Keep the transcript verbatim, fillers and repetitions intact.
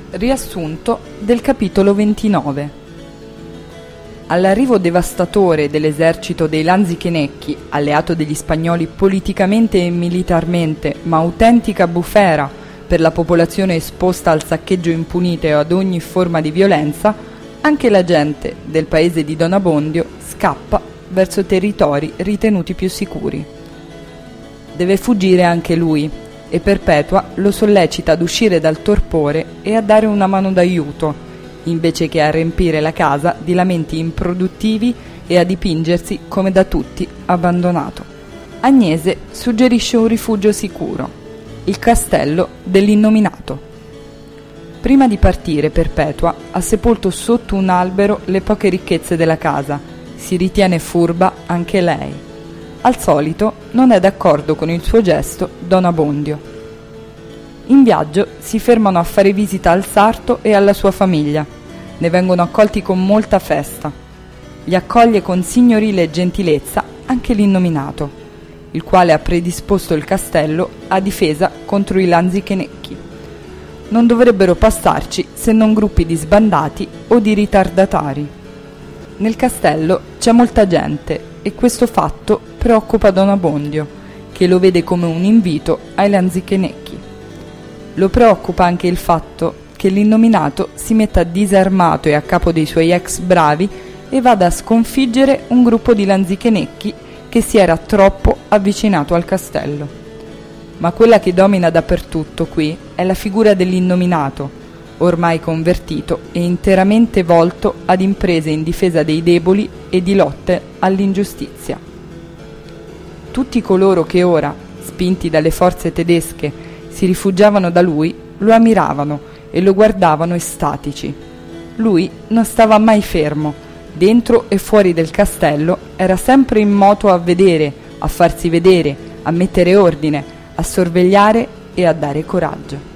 Riassunto del capitolo ventinove. All'arrivo devastatore dell'esercito dei Lanzichenecchi, alleato degli spagnoli politicamente e militarmente, ma autentica bufera per la popolazione esposta al saccheggio impunito e ad ogni forma di violenza, anche la gente del paese di Don Abbondio scappa verso territori ritenuti più sicuri. Deve fuggire anche lui, e Perpetua lo sollecita ad uscire dal torpore e a dare una mano d'aiuto, invece che a riempire la casa di lamenti improduttivi e a dipingersi come da tutti abbandonato. Agnese suggerisce un rifugio sicuro, il castello dell'innominato. Prima di partire, Perpetua ha sepolto sotto un albero le poche ricchezze della casa. Si ritiene furba anche lei. Al solito non è d'accordo con il suo gesto Don Abbondio. In viaggio si fermano a fare visita al sarto e alla sua famiglia. Ne vengono accolti con molta festa. Li accoglie con signorile gentilezza anche l'innominato, il quale ha predisposto il castello a difesa contro i Lanzichenecchi. Non dovrebbero passarci se non gruppi di sbandati o di ritardatari. Nel castello c'è molta gente e questo fatto preoccupa Don Abbondio, che lo vede come un invito ai Lanzichenecchi. Lo preoccupa anche il fatto che l'innominato si metta disarmato e a capo dei suoi ex bravi e vada a sconfiggere un gruppo di Lanzichenecchi che si era troppo avvicinato al castello. Ma quella che domina dappertutto qui è la figura dell'innominato, ormai convertito e interamente volto ad imprese in difesa dei deboli e di lotte all'ingiustizia. Tutti coloro che ora, spinti dalle forze tedesche, si rifugiavano da lui, lo ammiravano e lo guardavano estatici. Lui non stava mai fermo, dentro e fuori del castello era sempre in moto a vedere, a farsi vedere, a mettere ordine, a sorvegliare e a dare coraggio.